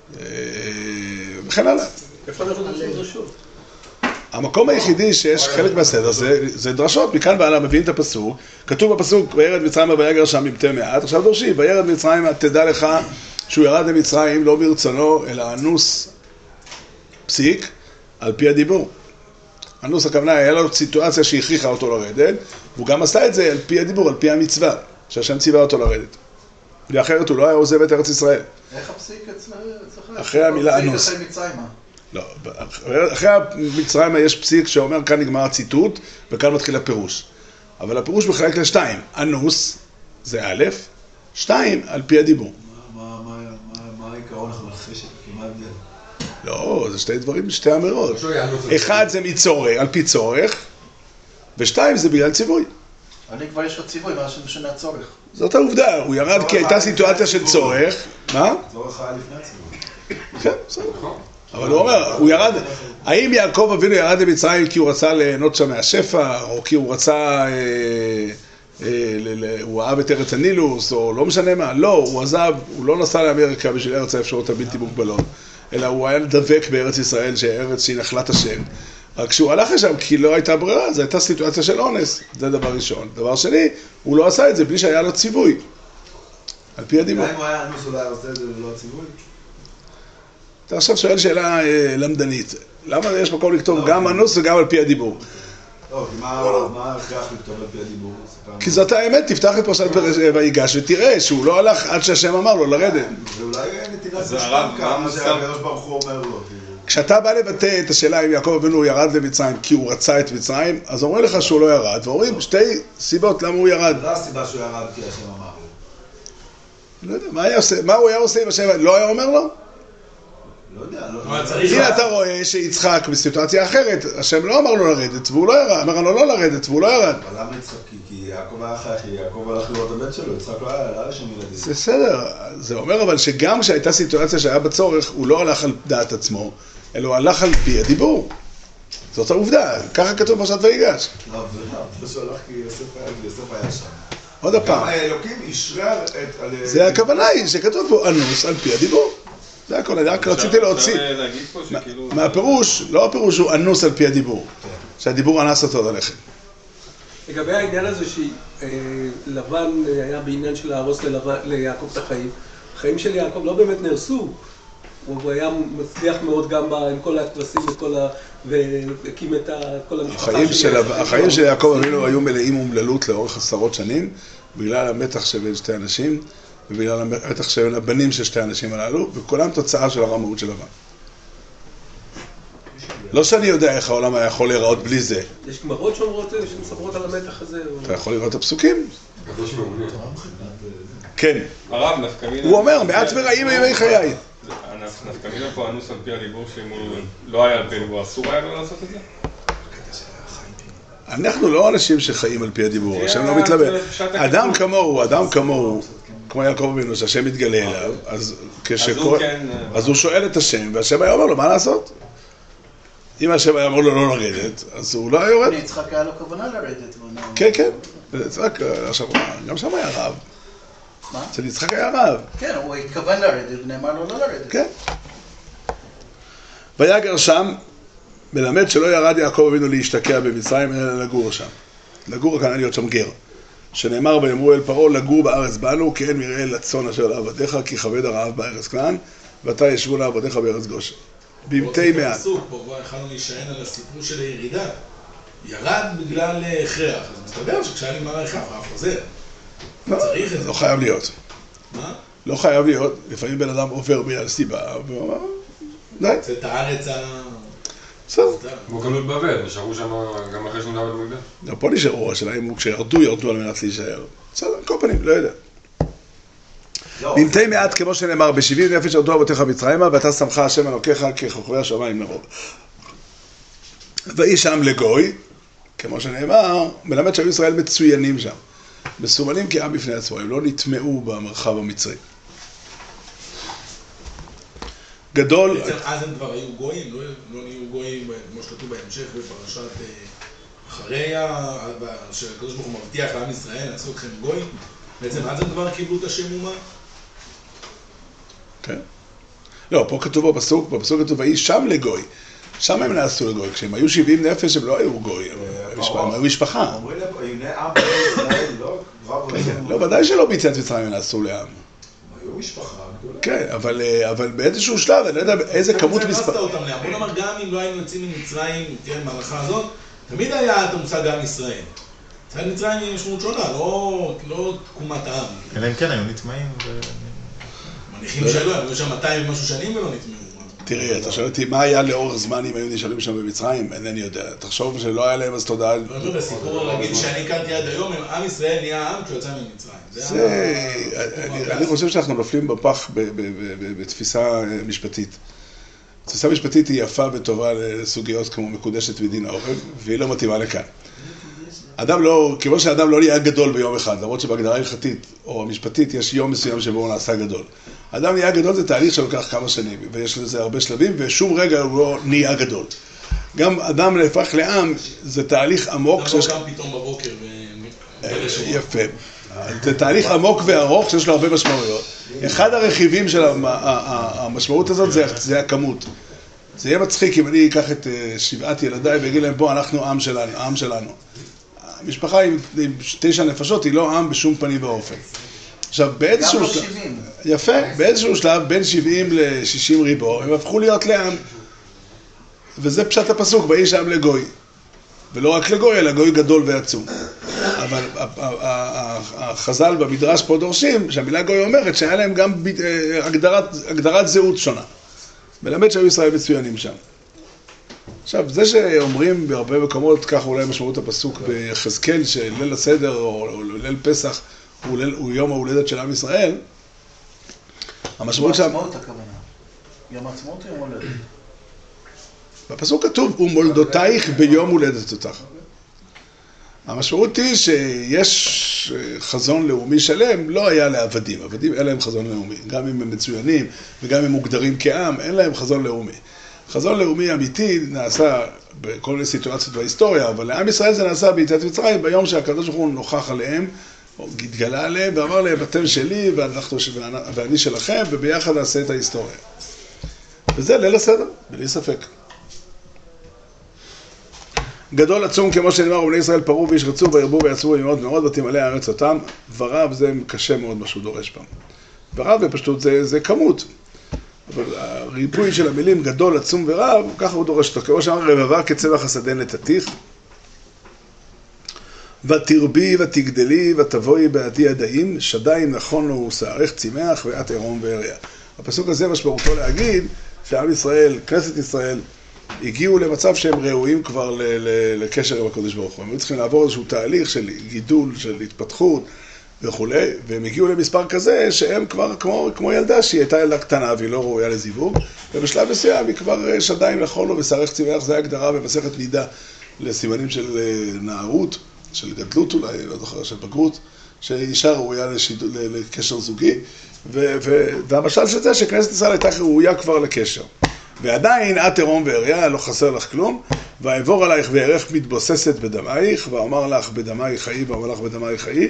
וכן הלאה. איפה אנחנו דורשים דרשות? המקום היחידי שיש חלק מהסדר זה, זה דרשות. מכאן והלאה מביאים את הפסוק. כתוב בפסוק, וירד מצרימה ויגר שם עם תה מעט. עכשיו דורשים, וירד מצרימה, תדע לך שהוא ירד למצרים לא ברצונו, אלא אנוס פסיק על פי הדיבור. אנוס הכוונה, היה לו סיטואציה שהכריחה אותו לרדת, והוא גם עשה את זה על פי הדיבור, על פי המצווה, שהשם ציווה אותו לרדת. ואחרת הוא לא היה עוזב את ארץ ישראל. איך הפסיק אצלך? אחרי המילה אנוס. אחרי מצרימה. לא, אחרי מצרימה יש פסיק שאומר, כאן נגמר הציטוט, וכאן מתחיל הפירוש. אבל הפירוש מחלק לשתיים. אנוס זה א', שתיים, על פי הדיבור. מה העיקרון המחששת? כמעט זה. לא, זה שתי דברים, שתי אמירות. אחד זה מצורך, על פי צורך, ושתיים זה בגלל ציווי. אני כבר יש לו ציווי, מה שמשנה הצורך. זאת העובדה, הוא ירד כי הייתה סיטואציה של צורך. מה? צורך היה לפני הציווי. כן, בסדר. אבל הוא אומר, הוא ירד, האם יעקב אבינו ירד למצרים כי הוא רצה ליהנות שם מהשפע, או כי הוא רצה, הוא אהב את ארץ הנילוס, או לא משנה מה, לא, הוא עזב, הוא לא נסע לאמריקה בשביל ארץ האפשרות הבלתי מוגבלות. אלא הוא היה דבק בארץ ישראל, שארץ שהיא נחלת השם. רק כשהוא הלך לשם, כי לא הייתה ברירה, זו הייתה סיטואציה של אונס. זה דבר ראשון. דבר שני, הוא לא עשה את זה בלי שהיה לו ציווי. על פי הדיבור. אם הוא היה אנוס, אולי עושה את זה ולא הציווי? אתה עכשיו שואל שאלה אה, למדנית. למה יש מקום לכתוב לא, גם אנוס וגם על פי הדיבור? לא, כי מה ההכרח לכתוב על פי הדיבור? כי זאת האמת, תפתח את פרשת ויגש ותראה שהוא לא הלך עד שהשם אמר לו לרדת. ואולי נתינת משתם כמה שהקדוש ברוך הוא אומר לו. כשאתה בא לבטא את השאלה אם יעקב אבינו ירד למצרים כי הוא רצה את מצרים, אז אומרים לך שהוא לא ירד, ואומרים שתי סיבות למה הוא ירד. לא הסיבה שהוא ירד כי השם אמר לו. לא יודע, מה היה עושה? מה הוא היה עושה אם השם לא היה אומר לו? לא יודע, לא יודע. הנה אתה רואה שיצחק בסיטואציה אחרת, השם לא אמר לו לרדת והוא לא ירד, אמר לו לא לרדת והוא לא ירד. אבל למה יצחק? כי יעקב היה חי, יעקב הלך לראות הבן שלו, יצחק לא היה לשם ילדים. זה בסדר, זה אומר אבל שגם כשהייתה סיטואציה שהיה בצורך, הוא לא הלך על דעת עצמו, אלא הוא הלך על פי הדיבור. זאת העובדה, ככה כתוב פרשת ויגש. לא, זה שהוא הלך כי יוסף היה שם. עוד הפעם. גם האלוקים אישרר את... זה הכוונה היא שכתוב פה אנוס על פי הדיבור. זה הכל, אני רק רציתי להוציא. מהפירוש, לא הפירוש הוא אנוס על פי הדיבור. שהדיבור אנס אותו ללכת. לגבי העניין הזה שלבן היה בעניין של להרוס ליעקב את החיים, החיים של יעקב לא באמת נהרסו. הוא היה מצליח מאוד גם עם כל הכבשים והקים את כל המשפחה של... החיים של יעקב אבינו היו מלאים אומללות לאורך עשרות שנים, בגלל המתח שבין שתי אנשים, ובגלל המתח שבין הבנים של שתי אנשים הללו, וכולם תוצאה של הרמאות של לבן. לא שאני יודע איך העולם היה יכול להיראות בלי זה. יש גמרות שאומרות, שמספרות על המתח הזה? אתה יכול לראות את הפסוקים? קדוש מעולה. כן. הרב נפקא מינה. הוא אומר, מעט ורעים ימי חיי. נפקא מינה פה אנוס על פי הדיבור שאם הוא לא היה על פי הדיבור, אסור היה לו לעשות את זה? אנחנו לא אנשים שחיים על פי הדיבור, השם לא מתלבט. אדם כמוהו, אדם כמוהו, כמו יעקב אבינו, שהשם מתגלה אליו, אז אז הוא שואל את השם, והשם היה אומר לו, מה לעשות? אם השם היה אומר לו לא לרדת, אז הוא לא היה יורד. יצחק היה לו כוונה לרדת. כן, כן. יצחק, גם שם היה רב. מה? אצל יצחק היה רב. כן, הוא התכוון לרדת, ונאמר לו לא לרדת. כן. ויגר שם, מלמד שלא ירד יעקב אבינו להשתקע במצרים, אלא לגור שם. לגור כאן להיות שם גר. שנאמר ויאמרו אל פרעה לגור בארץ בנו, כי אין מרעה לצאן אשר לעבדיך, כי כבד הרעב בארץ כנען, ואתה ישבו לעבדיך בארץ גושן. במתי מעט. פסוק, פה כבר יכלנו להישען על הסיפור של הירידה. ירד בגלל הכרח, אז מסתבר שכשהיה נגמר ההכרח, הוא חוזר. צריך את זה. לא חייב להיות. מה? לא חייב להיות. לפעמים בן אדם עובר בגלל סיבה, והוא אומר, די. זה את הארץ ה... בסדר. כמו גלות בבל, נשארו שם גם אחרי שנודע במקדש. גם פה נשארו, השאלה אם כשירדו, ירדו על מנת להישאר. בסדר, כל פנים, לא יודע. במתי מעט, כמו שנאמר, בשבעים נפש ירדו אבותיך מצרימה, ואתה שמך השם אלוקיך ככוכבי השמיים לרוב. ויהי שם לגוי, כמו שנאמר, מלמד שהיו ישראל מצוינים שם. מסומנים כעם בפני עצמו, הם לא נטמעו במרחב המצרי. גדול... בעצם אז הם כבר היו גויים, לא נהיו גויים, כמו שכתוב בהמשך בפרשת אחרי, שהקדוש ברוך הוא מבטיח לעם ישראל, לעשו אתכם גויים, בעצם אז הם כבר קיבלו את השם אומה? כן. לא, פה כתוב בפסוק, בפסוק כתוב, ויהי שם לגוי. שם הם נעשו לגוי, כשהם היו שבעים נפש הם לא היו גוי, הם היו משפחה. אומרים להם, הנה עם בישראל, לא? לא, ודאי שלא ביציאת מצרים הם נעשו לעם. היו משפחה גדולה. כן, אבל באיזשהו שלב, אני לא יודע איזה כמות מספר... בוא נאמר, גם אם לא היינו יוצאים ממצרים, כן, במערכה הזאת, תמיד היה את המושג עם ישראל. מצרים מצרים היא משמעות שונה, לא תקומת העם. אלא אם כן, היו נטמעים ו... מניחים שלא, היו שם מאתיים ומשהו שנים ולא נטמעו. תראי, אתה שואל אותי, מה היה לאורך זמן אם היו נשארים שם במצרים? אינני יודע. תחשוב שלא היה להם אז תודעה... בסיפור הרגיל שאני הכרתי עד היום, עם ישראל נהיה העם כשהוא יצא ממצרים. אני חושב שאנחנו נופלים בפח בתפיסה משפטית. תפיסה משפטית היא יפה וטובה לסוגיות כמו מקודשת ודין העורב, והיא לא מתאימה לכאן. אדם לא, כמו שאדם לא נהיה גדול ביום אחד, למרות שבהגדרה הלכתית או המשפטית יש יום מסוים שבו הוא נעשה גדול. אדם נהיה גדול זה תהליך שלוקח כמה שנים, ויש לזה הרבה שלבים, ושום רגע הוא לא נהיה גדול. גם אדם נהפך לעם, זה תהליך עמוק. אדם לא קם פתאום בבוקר ו... יפה. זה תהליך עמוק וארוך שיש לו הרבה משמעויות. אחד הרכיבים של המשמעות הזאת זה הכמות. זה יהיה מצחיק אם אני אקח את שבעת ילדיי ואגיד להם, בוא, אנחנו עם שלנו, עם שלנו. המשפחה עם תשע נפשות היא לא עם בשום פנים ואופן. עכשיו, באיזשהו גם לא שלב... שבעים. יפה, באיזשהו שלב, בין שבעים ל-שישים ריבו, הם הפכו להיות לעם. וזה פשט הפסוק, ויהי שם לגוי. ולא רק לגוי, אלא גוי גדול ועצום. אבל החז"ל במדרש פה דורשים, שהמילה גוי אומרת שהיה להם גם הגדרת, הגדרת זהות שונה. מלמד שהיו ישראל מצוינים שם. עכשיו, זה שאומרים בהרבה מקומות, כך אולי משמעות הפסוק ביחזקאל, שליל הסדר או ליל פסח הוא, ליל, הוא יום ההולדת של עם ישראל, המשמעות שם... יום העצמאות הכוונה. יום העצמאות או יום הולדת? בפסוק כתוב, ומולדותייך ביום הולדת אותך. המשמעות היא שיש חזון לאומי שלם, לא היה לעבדים. עבדים אין להם חזון לאומי. גם אם הם מצוינים וגם אם הם מוגדרים כעם, אין להם חזון לאומי. חזון לאומי אמיתי נעשה בכל מיני סיטואציות בהיסטוריה, אבל לעם ישראל זה נעשה ביציאת מצרים ביום שהקדוש ברוך הוא נוכח עליהם, או התגלה עליהם ואמר להם, אתם שלי ואנחנו, ואני שלכם, וביחד נעשה את ההיסטוריה. וזה ליל הסדר, בלי ספק. גדול עצום כמו שנאמר, ובני ישראל פרו וישרצו וירבו ויעצרו מאוד מאוד ותמלא הארץ אותם, ורב זה קשה מאוד מה שהוא דורש פעם. ורב בפשטות זה, זה כמות. אבל הריבוי של המילים גדול, עצום ורב, ככה הוא דורש אותו. כמו שאמר רבבה כצבח השדה נתתיך, ותרבי ותגדלי ותבואי בעדי ידיים, שדיים נכונו שערך צמח ואת עירום ועריה. הפסוק הזה משמעותו להגיד שעם ישראל, כנסת ישראל, הגיעו למצב שהם ראויים כבר ל- ל- לקשר עם הקדוש ברוך הוא. הם היו צריכים לעבור איזשהו תהליך של גידול, של התפתחות, וכולי, והם הגיעו למספר כזה שהם כבר כמו, כמו ילדה שהיא הייתה ילדה קטנה והיא לא ראויה לזיווג, ובשלב מסוים היא כבר שדיים לחולו ושרך צמח, זה הגדרה במסכת נידה לסימנים של נערות, של גדלות אולי, לא זוכר, של בגרות, שאישה ראויה לשיד... לקשר זוגי, ו... ו... והמשל של זה שכנסת ישראל הייתה ראויה כבר לקשר. ועדיין את עירום ועריה, לא חסר לך כלום, ואעבור עלייך וערך מתבוססת בדמייך, ואומר לך בדמייך חיי, ואומר לך בדמייך חיי.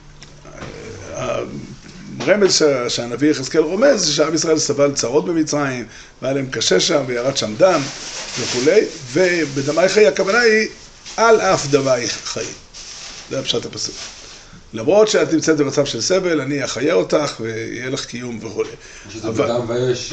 הרמז שהנביא יחזקאל רומז, שעם ישראל סבל צרות במצרים, והיה להם קשה שם, וירד שם דם, וכולי, ובדמייך חיי הכוונה היא, על אף דמייך חיי. זה הפשט הפסוק. למרות שאת נמצאת במצב של סבל, אני אחיה אותך, ויהיה לך קיום וכולי. שזה בדם ויש...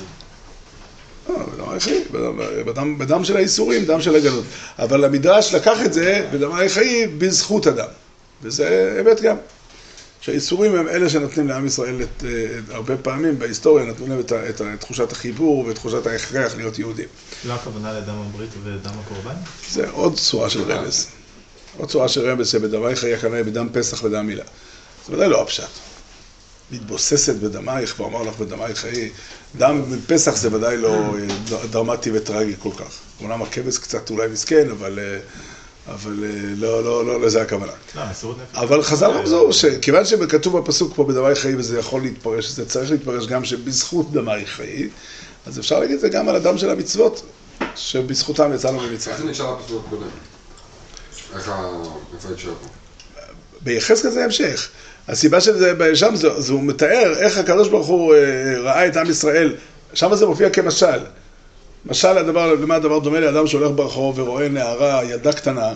בדם, בדם של האיסורים, דם של הגלות. אבל המדרש לקח את זה בדמי חיי בזכות אדם. וזה אמת גם. שהאיסורים הם אלה שנותנים לעם ישראל את, הרבה פעמים בהיסטוריה, נתנו להם את, את, את תחושת החיבור ואת תחושת ההכרח להיות יהודים. לא הכוונה לדם הברית ודם הקורבן? זה עוד צורה של רמז. עוד צורה של רמז שבדמי חיי הכוונה בדם פסח ודם מילה. זה ודאי לא הפשט. מתבוססת בדמייך, ואומר לך בדמייך חיי. דם פסח זה ודאי לא דרמטי וטרגי כל כך. אומנם הכבש קצת אולי מסכן, אבל, אבל לא, לא, לא, לא זה הכוונה. אבל חז"ל רמזו, שכיוון שכתוב בפסוק פה בדמייך חיי, וזה יכול להתפרש, זה צריך להתפרש גם שבזכות דמייך חיי, אז אפשר להגיד את זה גם על הדם של המצוות, שבזכותם יצאנו ממצרים. איך זה נקשר הפסוק קודם? איך איפה נקשר פה? ביחזקאל זה המשך. הסיבה של זה שם, זה, זה הוא מתאר איך הקדוש ברוך הוא ראה את עם ישראל, שם זה מופיע כמשל. משל הדבר, למה הדבר דומה לאדם שהולך ברחוב ורואה נערה, ילדה קטנה,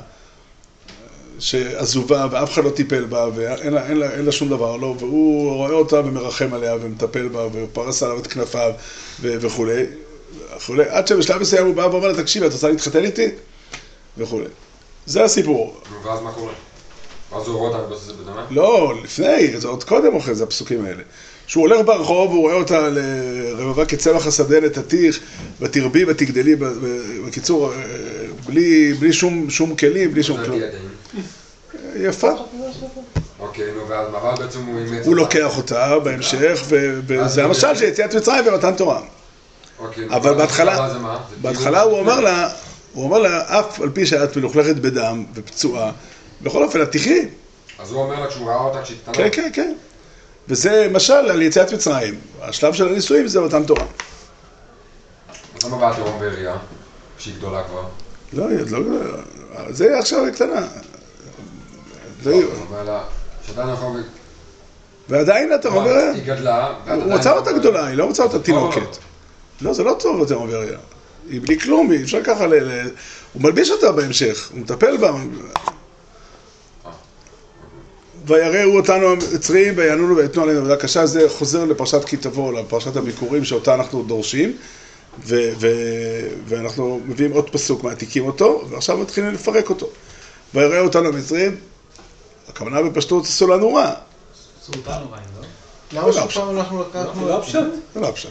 שעזובה ואף אחד לא טיפל בה ואין לה, אין לה, אין לה שום דבר, לא, והוא רואה אותה ומרחם עליה ומטפל בה ופרס עליו את כנפיו ו- וכולי, וכולי, עד שבשלב מסוים הוא בא ואומר לה, תקשיב, את רוצה להתחתן איתי? וכולי. זה הסיפור. ואז מה קורה? אז הוא רואה אותה מתבוססת בדמה? לא, לפני, זה עוד קודם אחרי זה הפסוקים האלה. שהוא הולך ברחוב, הוא רואה אותה לרבבה כצמח השדה נתתיך, ותרבי ותגדלי, בקיצור, בלי, בלי שום, שום כלים, בלי שום כלום. יפה. אוקיי, נו, ואז מה בעצם הוא אימץ? הוא לוקח אותה בהמשך, וזה המשל של יציאת מצרים ומתן תורה. אבל בהתחלה, בהתחלה הוא אומר לה, הוא אומר לה, אף על פי שאת מלוכלכת בדם ופצועה, בכל אופן, את תחי. אז הוא אומר לה כשהוא ראה אותה כשהיא קטנה? כן, כן, כן. וזה משל על יציאת מצרים. השלב של הנישואים זה מתן תורה. אז למה באה תירום ועריה, כשהיא גדולה כבר? לא, לא, זה עכשיו קטנה. הוא אומר לה, שעדיין אנחנו... ועדיין אתה אומר... היא גדלה... הוא רוצה אותה גדולה, היא לא רוצה אותה תינוקת. לא, זה לא טוב לתירום ועריה. היא בלי כלום, היא אפשר ככה ל... הוא מלביש אותה בהמשך, הוא מטפל בה. ויראו אותנו המצרים ויענונו ויתנו עלינו עבודה קשה. זה חוזר לפרשת כי תבוא, לפרשת הביקורים שאותה אנחנו דורשים, ו- ו- ואנחנו מביאים עוד פסוק, מעתיקים אותו, ועכשיו מתחילים לפרק אותו. ויראו אותנו המצרים, הכוונה בפשטות עשו לנו רע. עשו אותנו רעים, לא? למה שפעם אנחנו לקחנו... לא פשט? לא פשט.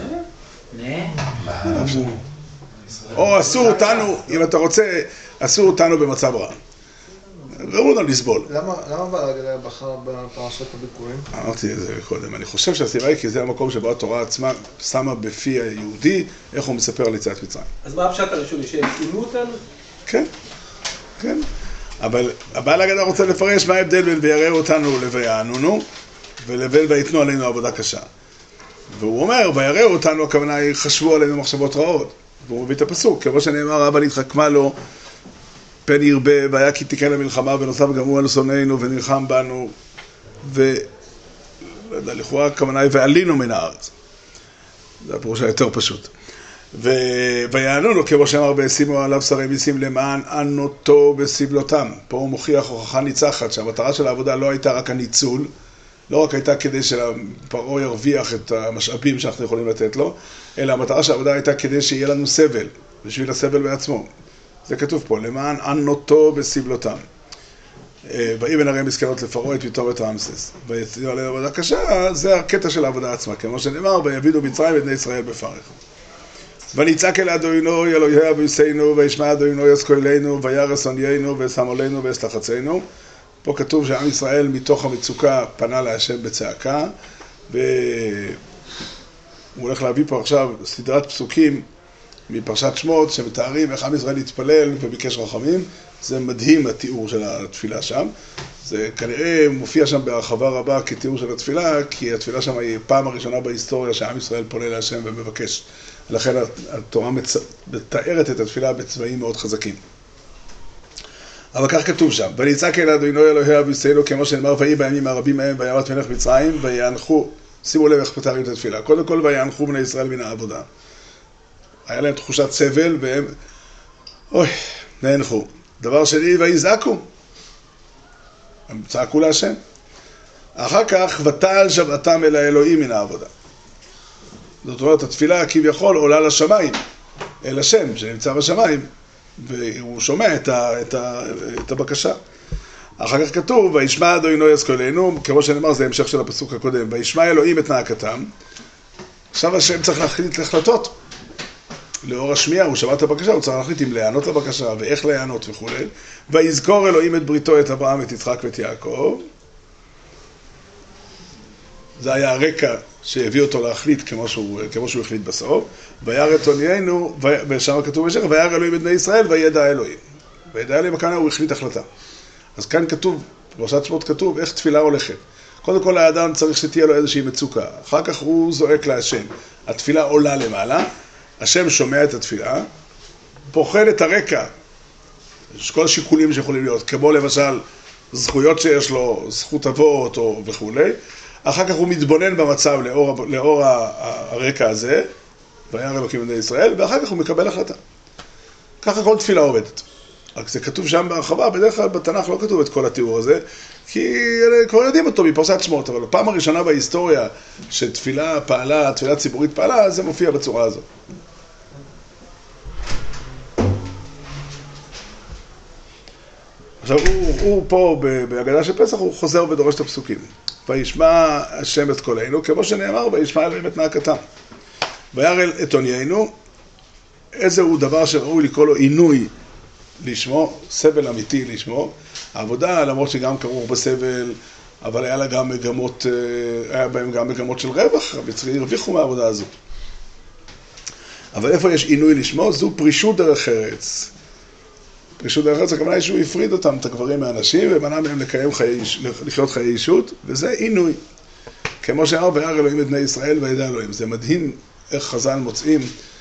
לא. או עשו אותנו, אם אתה רוצה, עשו אותנו במצב רע. ראו לנו לסבול. למה בהגדה בחר בפרשת הביקורים? אמרתי את זה קודם. אני חושב שהסיבה היא כי זה המקום שבו התורה עצמה שמה בפי היהודי, איך הוא מספר על יציאת מצרים. אז מה הפשט הראשוני? שהקימו אותנו? כן, כן. אבל הבעל ההגדה רוצה לפרש מה ההבדל בין ויראו אותנו לויענונו, ולבין ויתנו עלינו עבודה קשה. והוא אומר, ויראו אותנו, הכוונה היא, חשבו עלינו מחשבות רעות. והוא מביא את הפסוק, כמו שנאמר, אבא נתחכמה לו, פן ירבה, והיה כי תיקן למלחמה, ונוסף גם הוא על שונאינו, ונלחם בנו, ו... לא יודע, לכאורה הכוונה היא, ועלינו מן הארץ. זה הפירוש היותר פשוט. ו... ויענו לו, כמו שאמר, וישימו עליו שרי מיסים למען ענותו בסבלותם. פה הוא מוכיח הוכחה ניצחת, שהמטרה של העבודה לא הייתה רק הניצול, לא רק הייתה כדי שפרעה ירוויח את המשאבים שאנחנו יכולים לתת לו, אלא המטרה של העבודה הייתה כדי שיהיה לנו סבל, בשביל הסבל בעצמו. זה כתוב פה, למען ענותו בסבלותם. ויבן הרי מסכנות לפרעה את פתאום את רמסס. ויציעו עליהם עבודה קשה, זה הקטע של העבודה עצמה. כמו שנאמר, ויבידו מצרים את בני ישראל בפרך. ונצעק אל אדונו, אלוהי אבויסנו, וישמע אדונו יסקו אלינו, וירס עניינו, ושם עלינו, ויסלחצנו. פה כתוב שעם ישראל מתוך המצוקה פנה להשם בצעקה, והוא הולך להביא פה עכשיו סדרת פסוקים מפרשת שמות שמתארים איך עם ישראל התפלל וביקש רחמים. זה מדהים התיאור של התפילה שם. זה כנראה מופיע שם בהרחבה רבה כתיאור של התפילה, כי התפילה שם היא פעם הראשונה בהיסטוריה שעם ישראל פונה להשם ומבקש. לכן התורה מתארת את התפילה בצבעים מאוד חזקים. אבל כך כתוב שם, וניצק אל אדוני אלוהי אבינו, כמו שנאמר, ויהי בימים הרבים מהם וימת מלך מצרים, ויאנחו, שימו לב איך מתארים את התפילה, קודם כל ויאנחו בני ישראל מן העבודה. היה להם תחושת סבל, והם, אוי, נאנחו. דבר שני, ויזעקו. הם צעקו להשם. אחר כך, ותעל שבעתם אל האלוהים מן העבודה. זאת אומרת, התפילה כביכול עולה לשמיים, אל השם שנמצא בשמיים, והוא שומע את, ה, את, ה, את הבקשה. אחר כך כתוב, וישמע אדוני יזכולנו, כמו שנאמר, זה המשך של הפסוק הקודם, וישמע אלוהים את נאקתם. עכשיו השם צריך להחליט החלטות. לאור השמיעה, הוא שמע את הבקשה, הוא צריך להחליט אם להיענות לבקשה ואיך להיענות וכו'. ויזכור אלוהים את בריתו, את אברהם, את יצחק ואת יעקב. זה היה הרקע שהביא אותו להחליט כמו שהוא, כמו שהוא החליט בסוף. וירא את עוניינו, ושם כתוב בשך, וירא אלוהים את בני ישראל, וידע אלוהים. וידע אלוהים, כאן הוא החליט החלטה. אז כאן כתוב, בפרשת שמות כתוב, איך תפילה הולכת. קודם כל האדם צריך שתהיה לו איזושהי מצוקה. אחר כך הוא זועק להשם. התפילה עולה למעלה, השם שומע את התפילה, בוחן את הרקע. יש כל השיקולים שיכולים להיות, כמו למשל זכויות שיש לו, זכות אבות או וכו'. אחר כך הוא מתבונן במצב לאור, לאור הרקע הזה, וירא אלוקים בני ישראל, ואחר כך הוא מקבל החלטה. ככה כל תפילה עובדת. רק זה כתוב שם בהרחבה, בדרך כלל בתנ"ך לא כתוב את כל התיאור הזה, כי כבר יודעים אותו מפרשת שמות, אבל הפעם הראשונה בהיסטוריה שתפילה פעלה, תפילה ציבורית פעלה, זה מופיע בצורה הזו. עכשיו הוא, הוא פה בהגדה של פסח, הוא חוזר ודורש את הפסוקים. וישמע השם את קולנו, כמו שנאמר, וישמע אלוהים את נאקתם. וירא את עוניינו, איזהו דבר שראוי לקרוא לו עינוי לשמו, סבל אמיתי לשמו. העבודה, למרות שגם כרוך בסבל, אבל היה לה גם מגמות, היה בהם גם מגמות של רווח, המצרים הרוויחו מהעבודה הזו. אבל איפה יש עינוי לשמו? זו פרישות דרך ארץ. פרישות דרך ארץ, הכוונה היא שהוא הפריד אותם, את הגברים מהנשים, ומנע מהם לקיים חיי, לחיות חיי אישות, וזה עינוי. כמו שאמר, וירא אלוהים את בני ישראל וידע אלוהים. זה מדהים איך חז"ל מוצאים,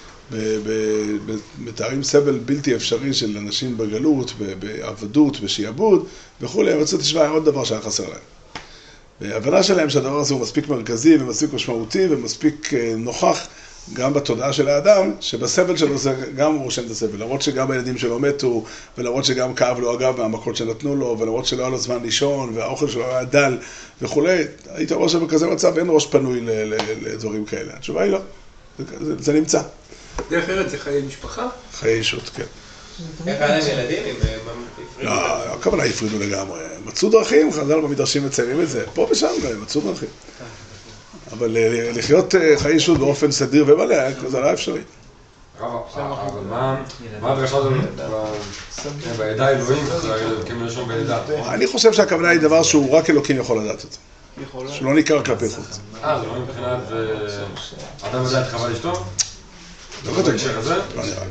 מתארים סבל בלתי אפשרי של אנשים בגלות, בעבדות, בשיעבוד, וכו'. הם רצו תשמע עוד דבר שהיה חסר להם. וההבנה שלהם שהדבר הזה הוא מספיק מרכזי ומספיק משמעותי ומספיק נוכח גם בתודעה של האדם, שבסבל שלו זה גם הוא רושם את הסבל. למרות שגם הילדים שלו מתו, ולמרות שגם כאב לו אגב מהמכות שנתנו לו, ולמרות שלא היה לו זמן לישון, והאוכל שלו היה דל וכו'. היית רואה שבכזה מצב אין ראש פנוי לדברים כאלה. התשובה היא לא. זה, זה נמצא. דרך ארץ זה חיי משפחה? חיי אישות, כן. איך היה להם ילדים אם הפרידו? לא, הכוונה הפרידו לגמרי. מצאו דרכים, חז"ל במדרשים מציירים את זה. פה ושם מצאו דרכים. אבל לחיות חיי אישות באופן סדיר ומלא, זה לא אפשרי. אבל מה הדרשה הזאת בעדה אלוהים, כמלשון בעדה? אני חושב שהכוונה היא דבר שהוא רק אלוקים יכול לדעת אותו. שלא ניכר כלפי חוץ. אה, זה לא מבחינת אדם יודע את חווה אשתו? לא כתוב. לא נראה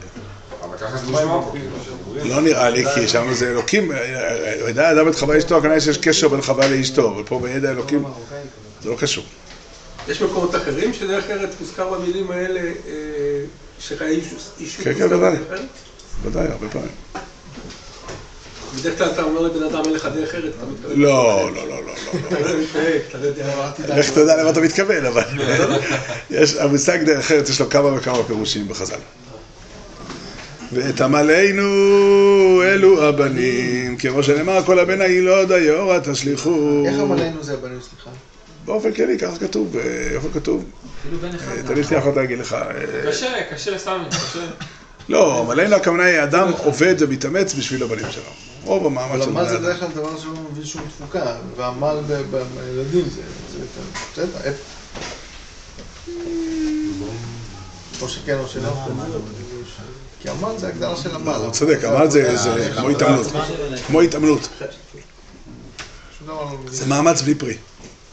לי. לא נראה לי, כי שם זה אלוקים, ידע אדם את חווה אשתו, הכוונה שיש קשר בין חווה לאשתו, אבל פה בידע אלוקים זה לא קשור. יש מקומות אחרים שדרך ארץ מוזכר במילים האלה שחיי אישות? כן, כן, ודאי. ודאי, הרבה פעמים. בדרך כלל אתה אומר לבן אדם אין לך דרך ארץ, אתה מתכוון? לא, לא, לא, לא. איך אתה יודע למה אתה מתכוון, אבל המושג דרך ארץ יש לו כמה וכמה פירושים בחז"ל. ואת עמלנו אלו הבנים, כמו שנאמר, כל הבן הילוד היורה תשליכו. איך עמלנו זה הבנים, סליחה? באופן כללי, ככה כתוב, איפה כתוב? תמיד תהיה יכולת להגיד לך. קשה, קשה סתם, קשה. לא, עמלנו הכוונה היא, אדם עובד ומתאמץ בשביל הבנים שלו. רוב המאמץ של בני אדם. אבל עמל זה בדרך כלל דבר שהוא מביא שום תפוקה, ועמל בילדים זה בסדר, איפה? או שכן או שלא. כי עמל זה הגדרה של עמל. הוא צודק, עמל זה כמו התאמנות. כמו התאמנות. שום דבר לא... זה מאמץ בלי פרי.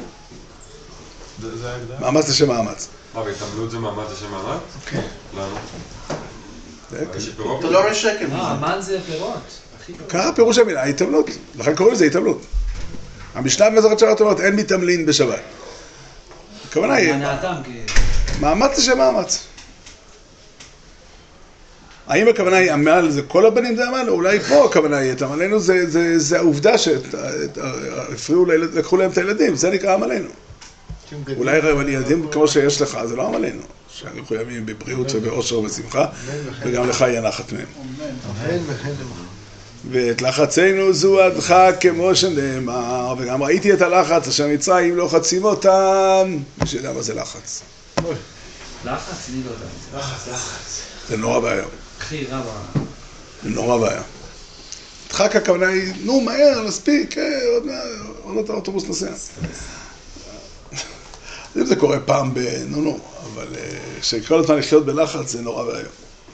זה ההגדרה? מאמץ לשם מאמץ. מה, והתעמלות זה מאמץ לשם מאמץ? כן. למה? זה אתה לא רואה שקל מזה. לא, המן זה פירות. ככה פירוש המילה, התעמלות. לכן קוראים לזה התעמלות. המשנה במסכת שבת אומרת, אין מתעמלין בשבת. הכוונה היא... מנעתם כי... מאמץ לשם מאמץ. האם הכוונה היא עמל, זה כל הבנים זה עמל, או אולי פה הכוונה היא, עמלנו זה, זה, זה העובדה שהפריעו, לקחו להם את הילדים, זה נקרא עמלנו. אולי ילדים כמו שיש לך, זה לא עמלנו. שאני מחויבים בבריאות ובאושר ובשמחה, וגם לך יהיה נחת מהם. ואת לחצנו זו עדך כמו שנאמר, וגם ראיתי את הלחץ אשר מצרים לא חצים אותם, מי שיודע מה זה לחץ. לחץ? אני לא יודע. לחץ, לחץ. זה נורא בעיה. הכי רע בעיה. זה נורא בעיה. דחק הכוונה היא, נו מהר, נספיק, עוד מעט האוטובוס נוסע. אם זה קורה פעם ב... נו נו, אבל כשכל הזמן לחיות בלחץ זה נורא בעיה.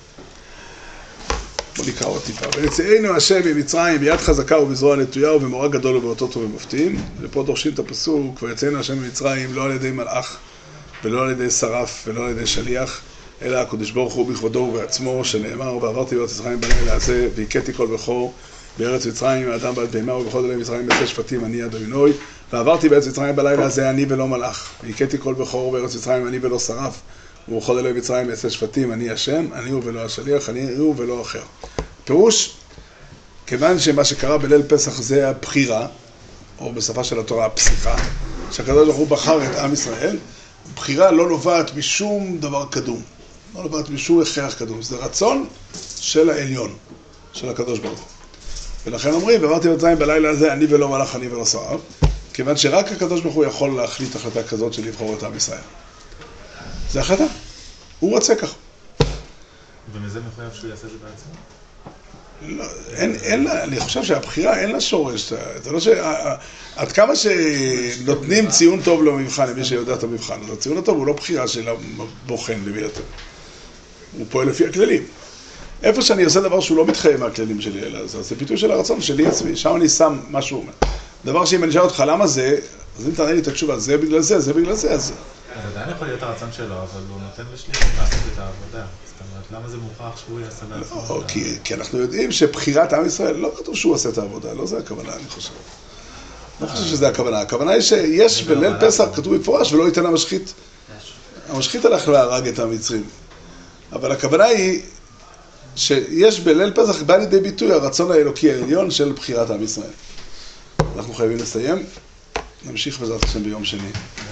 בוא נקרא עוד טיפה. ונצאנו השם ממצרים ביד חזקה ובזרוע נטויה ובמורא גדול ובאותות ובמופתים. ופה דורשים את הפסוק, ויצאנו השם ממצרים לא על ידי מלאך ולא על ידי שרף ולא על ידי שליח, אלא הקדוש ברוך הוא בכבודו ובעצמו, שנאמר, ועברתי בארץ מצרים בלילה הזה, והכיתי כל בכור בארץ מצרים, האדם בעד בהמה ובכל אלי מצרים בעשי שפטים, אני אדוני. ועברתי בארץ מצרים בלילה הזה, אני ולא מלאך. והכיתי כל בכור בארץ מצרים, אני ולא שרף, ובכל אלי מצרים בעשי שפטים, אני השם, אני הוא ולא השליח, אני הוא ולא אחר. פירוש, כיוון שמה שקרה בליל פסח זה הבחירה, או בשפה של התורה הפסיכה, שהקדוש ברוך הוא בחר את עם ישראל, בחירה לא נובעת משום דבר קדום. לא נובעת משום הכרח קדום, זה רצון של העליון, של הקדוש ברוך הוא. ולכן אומרים, ועברתי במצרים בלילה הזה, אני ולא מלאך, אני ולא שרף, כיוון שרק הקדוש ברוך הוא יכול להחליט החלטה כזאת של לבחור את עם ישראל. זה החלטה. הוא רוצה כך. ומזה מחויב שהוא יעשה את זה בעצמו? לא, אין, אין לה, אני חושב שהבחירה אין לה שורש. זה לא ש... עד כמה שנותנים ציון טוב למבחן, למי שיודע את המבחן, אז הציון הטוב הוא לא בחירה של הבוחן למי יותר. הוא פועל לפי הכללים. איפה שאני עושה דבר שהוא לא מתחייב מהכללים שלי, אלא זה ביטוי של הרצון שלי עצמי, שם אני שם מה שהוא אומר. דבר שאם אני אשאל אותך למה זה, אז אם תענה לי את התשובה, זה בגלל זה, זה בגלל זה, אז... אז עדיין יכול להיות הרצון שלו, אבל הוא נותן לשליחים לעשות את העבודה. זאת אומרת, למה זה מוכרח שהוא יעשה בעצמו? לא, כי, כי אנחנו יודעים שבחירת עם ישראל, לא כתוב שהוא עושה את העבודה, לא זה הכוונה, אני חושב. לא חושב שזה הכוונה. הכוונה היא שיש בליל פסח כתוב בפורש ולא ייתן המשחית. המשחית הלך להרג את המצרים. אבל הכוונה היא שיש בליל פסח בא לידי ביטוי הרצון האלוקי העליון של בחירת עם ישראל. אנחנו חייבים לסיים. נמשיך בעזרת השם ביום שני.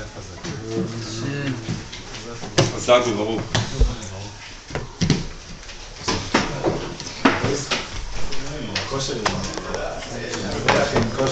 חזק וברוך. כושר